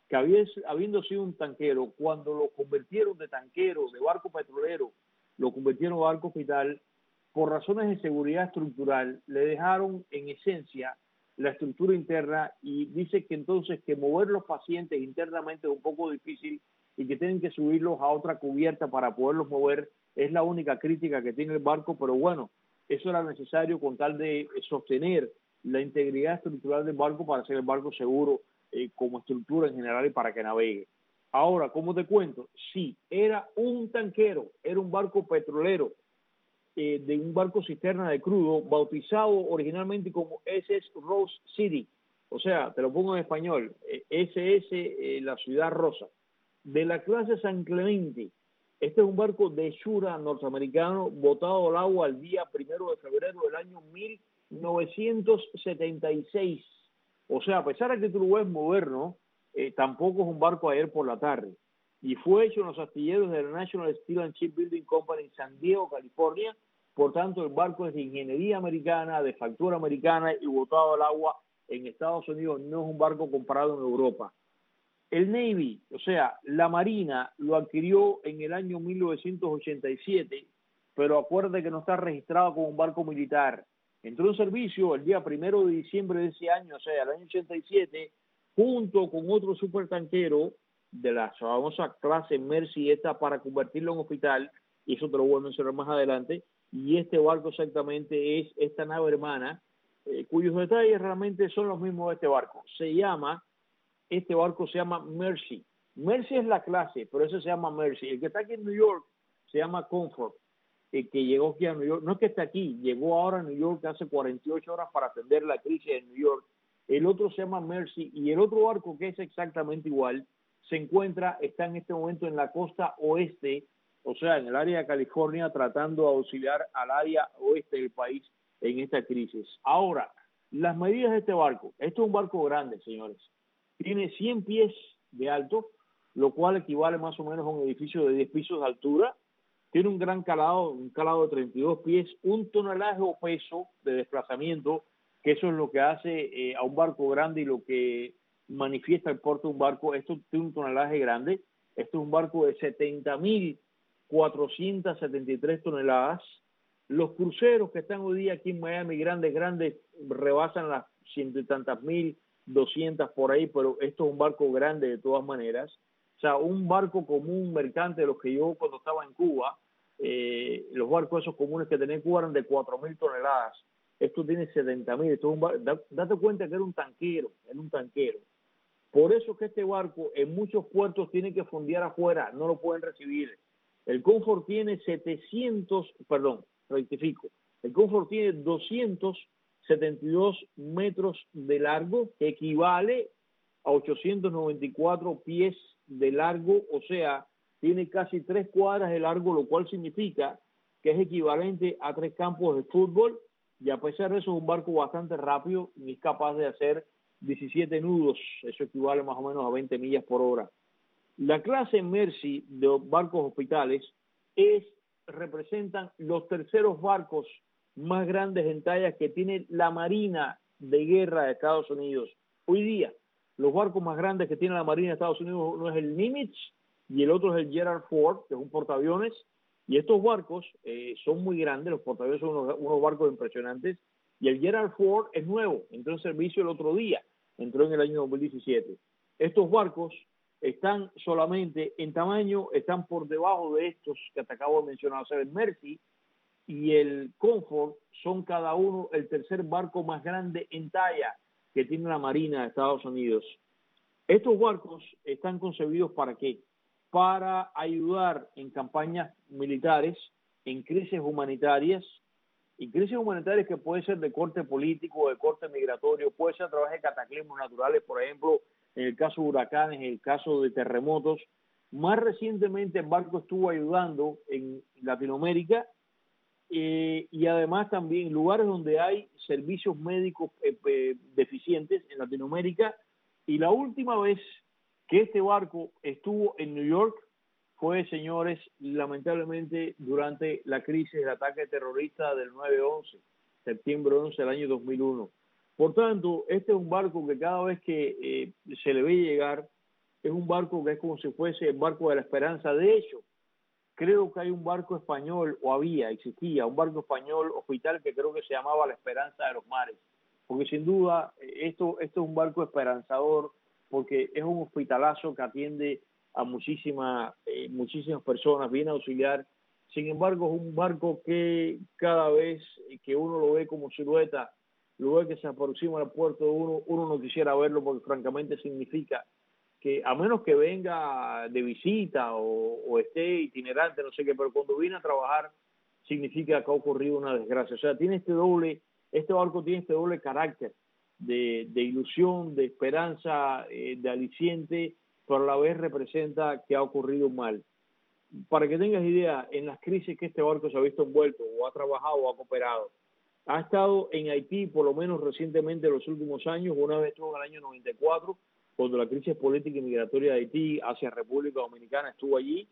que había, habiendo sido un tanquero, cuando lo convirtieron de tanquero, de barco petrolero, lo convirtieron en barco hospital, por razones de seguridad estructural, le dejaron en esencia la estructura interna y dice que entonces que mover los pacientes internamente es un poco difícil y que tienen que subirlos a otra cubierta para poderlos mover. Es la única crítica que tiene el barco, pero bueno, eso era necesario con tal de sostener la integridad estructural del barco para hacer el barco seguro eh, como estructura en general y para que navegue. Ahora, ¿cómo te cuento? Sí, era un tanquero, era un barco petrolero, eh, de un barco cisterna de crudo, bautizado originalmente como S S Rose City, o sea, te lo pongo en español, eh, S S eh, la ciudad rosa, de la clase San Clemente. Este es un barco de Shura norteamericano, botado al agua el día primero de febrero del año mil novecientos setenta y seis. O sea, a pesar de que tú lo ves moderno, eh, tampoco es un barco ayer por la tarde. Y fue hecho en los astilleros de la National Steel and Shipbuilding Company en San Diego, California. Por tanto, el barco es de ingeniería americana, de factura americana y botado al agua en Estados Unidos. No es un barco comprado en Europa. El Navy, o sea, la Marina, lo adquirió en el año mil novecientos ochenta y siete, pero acuérdate que no está registrado como un barco militar. Entró en servicio el día primero de diciembre de ese año, o sea, el año ochenta y siete, junto con otro supertanquero de la famosa clase Mercy, esta para convertirlo en hospital, y eso te lo voy a mencionar más adelante, y este barco exactamente es esta nave hermana, eh, cuyos detalles realmente son los mismos de este barco. Se llama... Este barco se llama Mercy. Mercy es la clase, pero ese se llama Mercy. El que está aquí en New York se llama Comfort, el que llegó aquí a New York. No es que está aquí, llegó ahora a New York hace cuarenta y ocho horas para atender la crisis en New York. El otro se llama Mercy y el otro barco, que es exactamente igual, se encuentra, está en este momento en la costa oeste, o sea, en el área de California, tratando de auxiliar al área oeste del país en esta crisis. Ahora, las medidas de este barco. Esto es un barco grande, señores. Tiene cien pies de alto, lo cual equivale más o menos a un edificio de diez pisos de altura. Tiene un gran calado, un calado de treinta y dos pies, un tonelaje o peso de desplazamiento, que eso es lo que hace eh, a un barco grande y lo que manifiesta el porte de un barco. Esto tiene un tonelaje grande. Esto es un barco de setenta mil cuatrocientas setenta y tres toneladas. Los cruceros que están hoy día aquí en Miami, grandes, grandes, rebasan las ciento y tantas mil, doscientas por ahí, pero esto es un barco grande de todas maneras. O sea, un barco común mercante de los que yo cuando estaba en Cuba, eh, los barcos esos comunes que tenía en Cuba eran de cuatro mil toneladas. Esto tiene setenta mil. Esto es un bar... Date cuenta que era un tanquero, era un tanquero. Por eso que este barco en muchos puertos tiene que fondear afuera, no lo pueden recibir. El Comfort tiene setecientos, perdón, rectifico, el Comfort tiene doscientos setenta y dos metros de largo, que equivale a ochocientos noventa y cuatro pies de largo, o sea, tiene casi tres cuadras de largo, lo cual significa que es equivalente a tres campos de fútbol, y a pesar de eso es un barco bastante rápido y es capaz de hacer diecisiete nudos, eso equivale más o menos a veinte millas por hora. La clase Mercy de barcos hospitales es, representan los terceros barcos más grandes en talla que tiene la Marina de Guerra de Estados Unidos. Hoy día, los barcos más grandes que tiene la Marina de Estados Unidos uno es el Nimitz y el otro es el Gerald Ford, que es un portaaviones, y estos barcos eh, son muy grandes, los portaaviones son unos, unos barcos impresionantes, y el Gerald Ford es nuevo, entró en servicio el otro día, entró en el año dos mil diecisiete. Estos barcos están solamente en tamaño, están por debajo de estos que te acabo de mencionar, o sea, el Mercy y el Comfort son cada uno el tercer barco más grande en talla que tiene la Marina de Estados Unidos. Estos barcos están concebidos ¿para qué? Para ayudar en campañas militares, en crisis humanitarias, y crisis humanitarias que puede ser de corte político, de corte migratorio, puede ser a través de cataclismos naturales, por ejemplo, en el caso de huracanes, en el caso de terremotos. Más recientemente el barco estuvo ayudando en Latinoamérica eh, y además también en lugares donde hay servicios médicos eh, eh, deficientes en Latinoamérica. Y la última vez que este barco estuvo en New York fue, señores, lamentablemente durante la crisis del ataque terrorista del nueve once, septiembre once del año dos mil uno. Por tanto, este es un barco que cada vez que eh, se le ve llegar, es un barco que es como si fuese el barco de la esperanza. De hecho, creo que hay un barco español, o había, existía, un barco español hospital que creo que se llamaba La Esperanza de los Mares, porque sin duda esto, esto es un barco esperanzador, porque es un hospitalazo que atiende a muchísimas, eh, muchísimas personas, viene a auxiliar. Sin embargo, es un barco que cada vez que uno lo ve como silueta, luego que se aproxima al puerto de uno, uno no quisiera verlo, porque francamente significa que, a menos que venga de visita o, o esté itinerante, no sé qué, pero cuando viene a trabajar significa que ha ocurrido una desgracia. O sea, tiene este doble, este barco tiene este doble carácter de, de ilusión, de esperanza, eh, de aliciente, pero a la vez representa que ha ocurrido un mal. Para que tengas idea, en las crisis que este barco se ha visto envuelto, o ha trabajado o ha cooperado, ha estado en Haití por lo menos recientemente en los últimos años. Una vez estuvo en el año noventa y cuatro, cuando la crisis política y migratoria de Haití hacia República Dominicana, estuvo allí,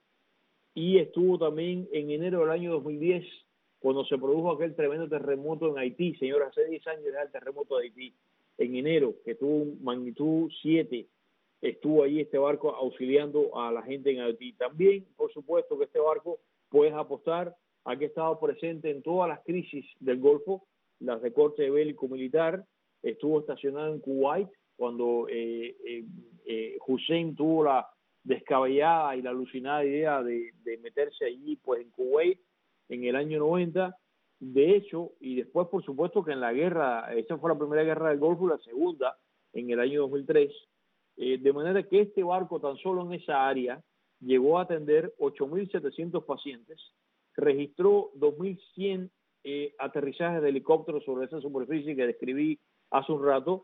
y estuvo también en enero del año dos mil diez, cuando se produjo aquel tremendo terremoto en Haití. Señora, hace diez años era el terremoto de Haití, en enero, que tuvo magnitud siete, estuvo allí este barco auxiliando a la gente en Haití. También, por supuesto, que este barco, puedes apostar a que ha estado presente en todas las crisis del Golfo, las de corte bélico-militar. Estuvo estacionado en Kuwait, cuando eh, eh, eh, Hussein tuvo la descabellada y la alucinada idea de, de meterse allí, pues en Kuwait, en el año noventa. De hecho, y después, por supuesto, que en la guerra, esa fue la primera guerra del Golfo, la segunda, en el año dos mil tres, eh, de manera que este barco, tan solo en esa área, llegó a atender ocho mil setecientos pacientes, registró dos mil cien eh, aterrizajes de helicópteros sobre esa superficie que describí hace un rato,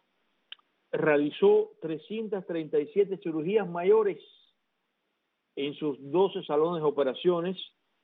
realizó trescientas treinta y siete cirugías mayores en sus doce salones de operaciones.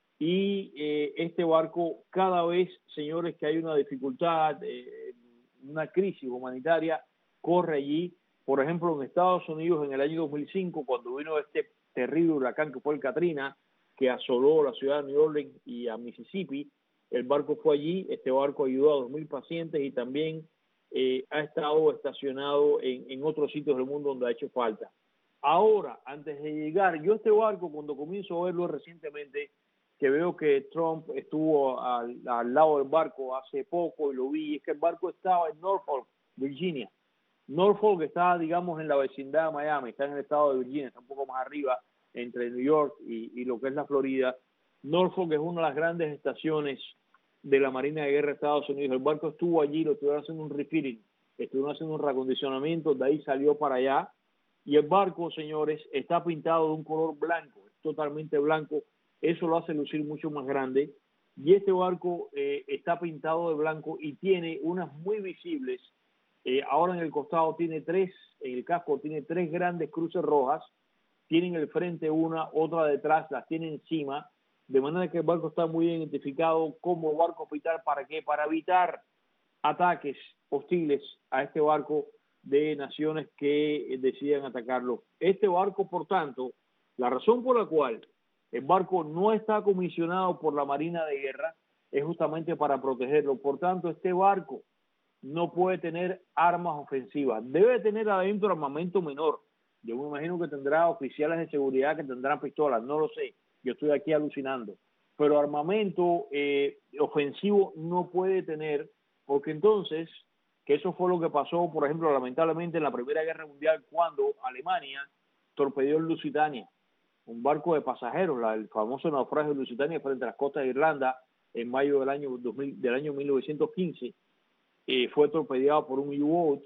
Y eh, este barco, cada vez, señores, que hay una dificultad, eh, una crisis humanitaria, corre allí. Por ejemplo, en Estados Unidos, en el año dos mil cinco, cuando vino este terrible huracán que fue el Katrina, que asoló la ciudad de New Orleans y a Mississippi, el barco fue allí. Este barco ayudó a dos mil pacientes y también eh, ha estado estacionado en, en otros sitios del mundo donde ha hecho falta. Ahora, antes de llegar, yo este barco, cuando comienzo a verlo recientemente, que veo que Trump estuvo al, al lado del barco hace poco y lo vi, es que el barco estaba en Norfolk, Virginia. Norfolk está, digamos, en la vecindad de Miami, está en el estado de Virginia, está un poco más arriba, entre New York y, y lo que es la Florida. Norfolk es una de las grandes estaciones de la Marina de Guerra de Estados Unidos. El barco estuvo allí, lo estuvieron haciendo un refitting, estuvieron haciendo un reacondicionamiento, de ahí salió para allá. Y el barco, señores, está pintado de un color blanco, es totalmente blanco. Eso lo hace lucir mucho más grande. Y este barco eh, está pintado de blanco y tiene unas muy visibles. Eh, ahora en el costado tiene tres, en el casco tiene tres grandes cruces rojas. Tiene en el frente una, otra detrás, las tiene encima. De manera que el barco está muy identificado como barco hospital. ¿Para qué? Para evitar ataques hostiles a este barco de naciones que decidan atacarlo. Este barco, por tanto, la razón por la cual el barco no está comisionado por la Marina de Guerra es justamente para protegerlo. Por tanto, este barco no puede tener armas ofensivas. Debe tener adentro armamento menor. Yo me imagino que tendrá oficiales de seguridad que tendrán pistolas, no lo sé. Yo estoy aquí alucinando. Pero armamento eh, ofensivo no puede tener, porque entonces, que eso fue lo que pasó, por ejemplo, lamentablemente en la Primera Guerra Mundial, cuando Alemania torpedió el Lusitania, un barco de pasajeros, la, el famoso naufragio de Lusitania frente a las costas de Irlanda en mayo del año dos mil, del año mil novecientos quince, eh, fue torpedeado por un U-boat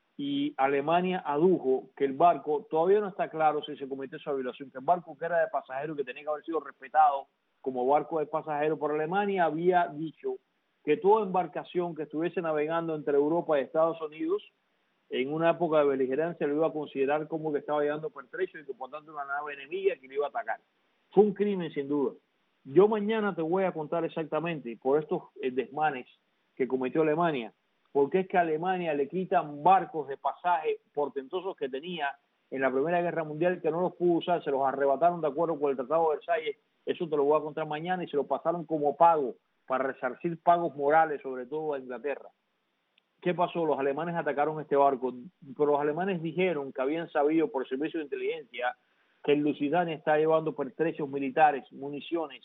y Alemania adujo que el barco, todavía no está claro si se cometió esa violación, que el barco que era de pasajeros, que tenía que haber sido respetado como barco de pasajeros por Alemania, había dicho que toda embarcación que estuviese navegando entre Europa y Estados Unidos en una época de beligerancia lo iba a considerar como que estaba llegando pertrecho y que por tanto una nave enemiga que lo iba a atacar. Fue un crimen sin duda. Yo mañana te voy a contar exactamente por estos eh, desmanes que cometió Alemania, porque es que a Alemania le quitan barcos de pasaje portentosos que tenía en la Primera Guerra Mundial que no los pudo usar, se los arrebataron de acuerdo con el Tratado de Versalles. Eso te lo voy a contar mañana, y se lo pasaron como pago para resarcir pagos morales, sobre todo a Inglaterra. ¿qué pasó? Los alemanes atacaron este barco, pero los alemanes dijeron que habían sabido por el servicio de inteligencia que el Lusitania está llevando pertrechos militares, municiones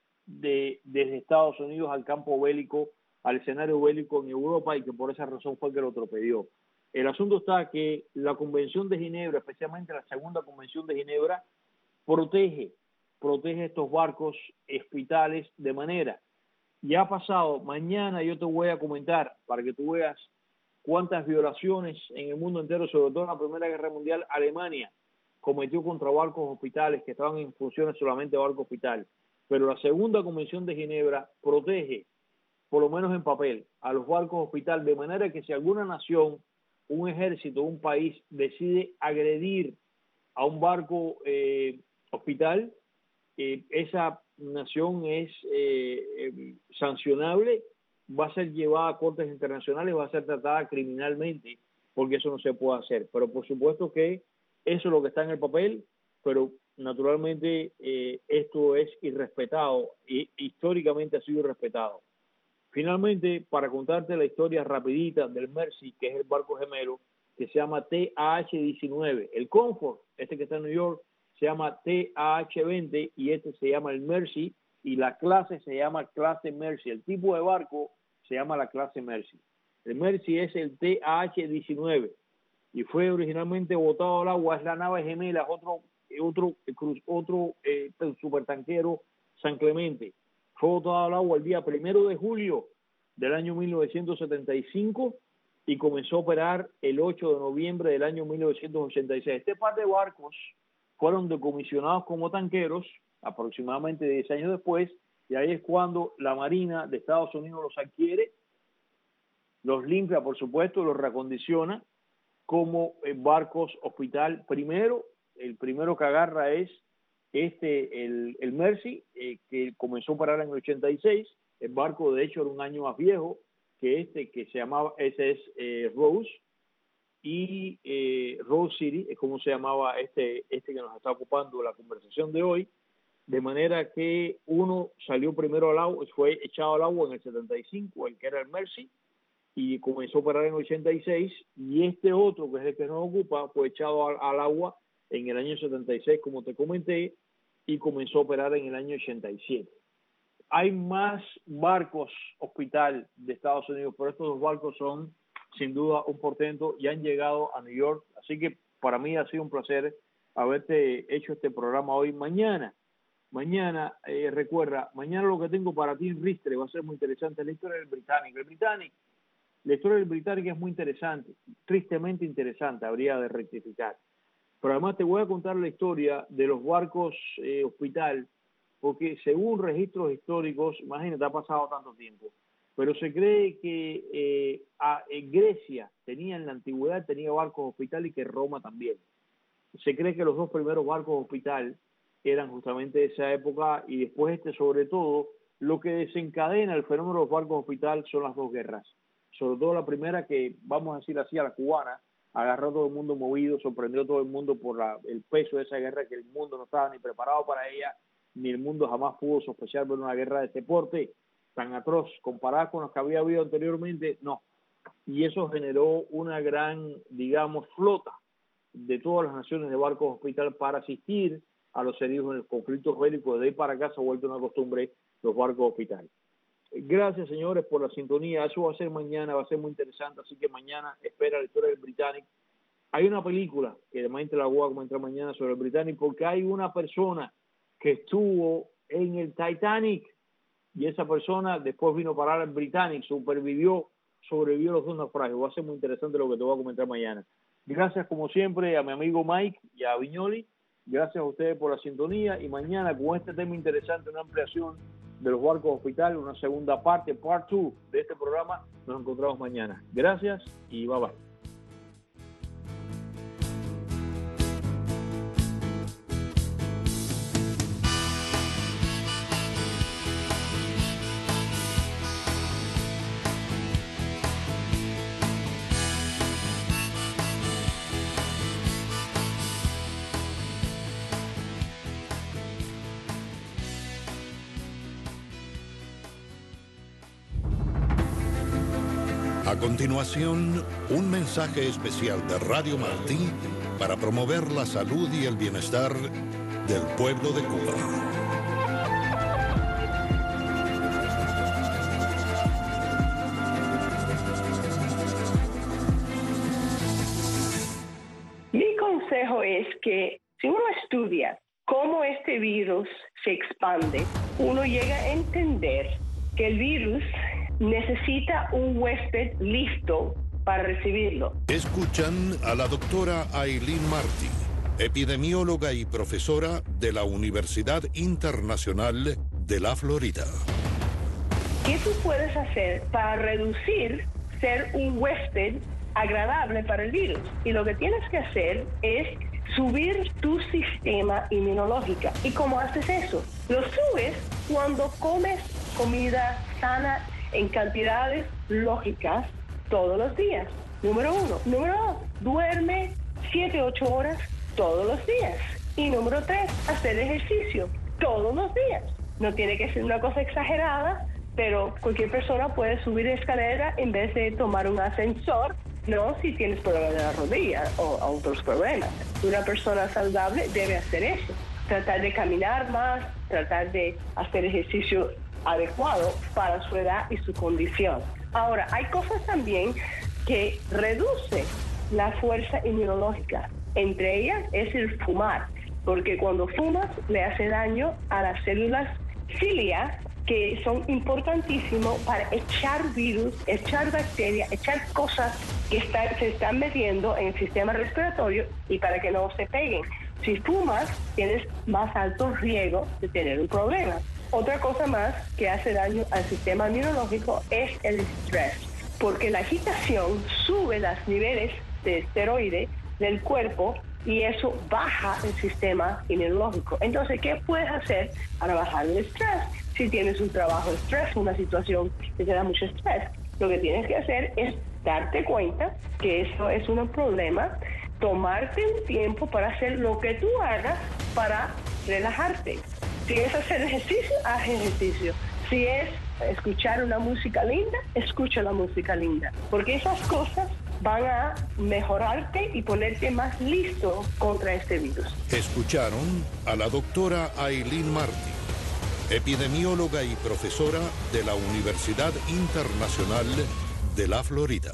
de, desde Estados Unidos al campo bélico, al escenario bélico en Europa, y que por esa razón fue que lo torpedió. El asunto está que la Convención de Ginebra, especialmente la segunda Convención de Ginebra, protege, protege estos barcos hospitales de manera. Ya ha pasado, mañana yo te voy a comentar para que tú veas cuántas violaciones en el mundo entero, sobre todo en la Primera Guerra Mundial, Alemania cometió contra barcos hospitales que estaban en funciones solamente de barco hospital. Pero la segunda Convención de Ginebra protege, por lo menos en papel, a los barcos hospital, de manera que si alguna nación, un ejército, un país decide agredir a un barco eh, hospital, eh, esa nación es eh, eh, sancionable, va a ser llevada a cortes internacionales, va a ser tratada criminalmente, porque eso no se puede hacer. Pero por supuesto que eso es lo que está en el papel, pero naturalmente eh, esto es irrespetado y históricamente ha sido irrespetado. Finalmente, para contarte la historia rapidita del Mercy, que es el barco gemelo, que se llama T A H diecinueve. El Comfort, este que está en New York, se llama T A H veinte y este se llama el Mercy, y la clase se llama clase Mercy. El tipo de barco se llama la clase Mercy. El Mercy es el T A H diecinueve y fue originalmente botado al agua. Es la nave gemela, otro otro otro eh, supertanquero San Clemente. Fue botado al agua el día primero de julio del año mil novecientos setenta y cinco y comenzó a operar el ocho de noviembre del año mil novecientos ochenta y seis. Este par de barcos fueron decomisionados como tanqueros aproximadamente diez años después, y ahí es cuando la Marina de Estados Unidos los adquiere, los limpia, por supuesto, los reacondiciona como barcos hospital. Primero, el primero que agarra es este, el, el Mercy, eh, que comenzó a operar en el ochenta y seis. El barco, de hecho, era un año más viejo que este, que se llamaba, ese es eh, Rose, y eh, Rose City, es como se llamaba este, este que nos está ocupando la conversación de hoy, de manera que uno salió primero al agua, fue echado al agua en el setenta y cinco, el que era el Mercy, y comenzó a operar en el ochenta y seis, y este otro, que es el que nos ocupa, fue echado al, al agua en el año setenta y seis, como te comenté, y comenzó a operar en el año ochenta y siete. Hay más barcos hospital de Estados Unidos, pero estos dos barcos son sin duda un portento y han llegado a New York. Así que para mí ha sido un placer haberte hecho este programa hoy. Mañana, mañana, eh, recuerda, mañana lo que tengo para ti en Ristre va a ser muy interesante, la historia del Britannic. El Britannic, la historia del Britannic es muy interesante, tristemente interesante, habría de rectificar. Pero además te voy a contar la historia de los barcos eh, hospital, porque según registros históricos, imagínate, ha pasado tanto tiempo, pero se cree que eh, a, en Grecia tenía en la antigüedad, tenía barcos hospital, y que Roma también. Se cree que los dos primeros barcos hospital eran justamente de esa época, y después este, sobre todo, lo que desencadena el fenómeno de los barcos hospital son las dos guerras. Sobre todo la primera, que vamos a decir así, a la cubana, agarró a todo el mundo movido, sorprendió a todo el mundo por la, el peso de esa guerra, que el mundo no estaba ni preparado para ella, ni el mundo jamás pudo sospechar ver una guerra de este porte tan atroz comparada con las que había habido anteriormente, no. Y eso generó una gran, digamos, flota de todas las naciones de barcos hospital para asistir a los heridos en el conflicto bélico. De ahí para acá se ha vuelto una costumbre los barcos hospital. Gracias, señores, por la sintonía. Eso va a ser mañana, va a ser muy interesante, así que mañana espera la historia del Britannic. Hay una película que además te la voy a comentar mañana sobre el Britannic, porque hay una persona que estuvo en el Titanic y esa persona después vino a parar al Britannic, supervivió, sobrevivió los dos naufragios. Va a ser muy interesante lo que te voy a comentar mañana. Gracias, como siempre, a mi amigo Mike y a Viñoli. Gracias a ustedes por la sintonía, y mañana con este tema interesante, una ampliación de los barcos hospital, una segunda parte, part two de este programa. Nos encontramos mañana. Gracias y bye bye. A continuación, un mensaje especial de Radio Martí para promover la salud y el bienestar del pueblo de Cuba. Mi consejo es que si uno estudia cómo este virus se expande, uno llega a entender que el virus necesita un huésped listo para recibirlo. Escuchan a la doctora Aileen Martí, epidemióloga y profesora de la Universidad Internacional de la Florida. ¿Qué tú puedes hacer para reducir ser un huésped agradable para el virus? Y lo que tienes que hacer es subir tu sistema inmunológico. ¿Y cómo haces eso? Lo subes cuando comes comida sana en cantidades lógicas todos los días. Número uno. Número dos, duerme siete, ocho horas todos los días. Y número tres, hacer ejercicio todos los días. No tiene que ser una cosa exagerada, pero cualquier persona puede subir escalera en vez de tomar un ascensor, no si tienes problemas de la rodilla o otros problemas. Una persona saludable debe hacer eso. Tratar de caminar más, tratar de hacer ejercicio adecuado para su edad y su condición. Ahora, hay cosas también que reducen la fuerza inmunológica. Entre ellas es el fumar, porque cuando fumas le hace daño a las células cilia, que son importantísimos para echar virus, echar bacterias, echar cosas que está, se están metiendo en el sistema respiratorio y para que no se peguen. Si fumas, tienes más alto riesgo de tener un problema. Otra cosa más que hace daño al sistema inmunológico es el estrés, porque la agitación sube los niveles de esteroides del cuerpo y eso baja el sistema inmunológico. Entonces, ¿qué puedes hacer para bajar el estrés? Si tienes un trabajo de estrés, una situación que te da mucho estrés, lo que tienes que hacer es darte cuenta que eso es un problema, tomarte un tiempo para hacer lo que tú hagas para relajarte. Si es hacer ejercicio, haz ejercicio. Si es escuchar una música linda, escucha la música linda. Porque esas cosas van a mejorarte y ponerte más listo contra este virus. Escucharon a la doctora Aileen Martí, epidemióloga y profesora de la Universidad Internacional de la Florida.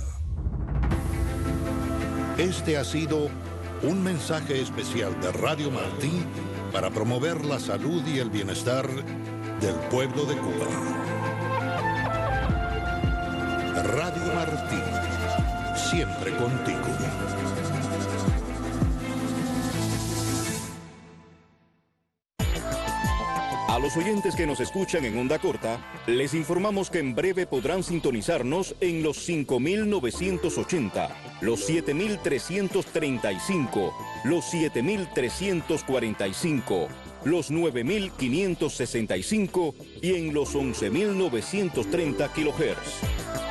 Este ha sido un mensaje especial de Radio Martí para promover la salud y el bienestar del pueblo de Cuba. Radio Martí, siempre contigo. A los oyentes que nos escuchan en onda corta, les informamos que en breve podrán sintonizarnos en los cinco mil novecientos ochenta, los siete mil trescientos treinta y cinco, los siete mil trescientos cuarenta y cinco, los nueve mil quinientos sesenta y cinco y en los once mil novecientos treinta kilohertz.